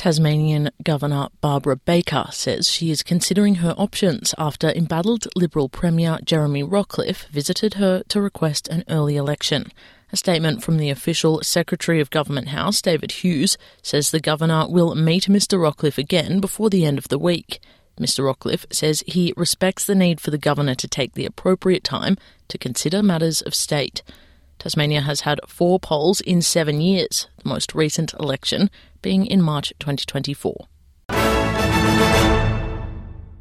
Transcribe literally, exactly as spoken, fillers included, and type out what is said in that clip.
Tasmanian Governor Barbara Baker says she is considering her options after embattled Liberal Premier Jeremy Rockliff visited her to request an early election. A statement from the official Secretary of Government House, David Hughes, says the Governor will meet Mr Rockliff again before the end of the week. Mr Rockliff says he respects the need for the Governor to take the appropriate time to consider matters of state. Tasmania has had four polls in seven years, the most recent election being in March twenty twenty-four.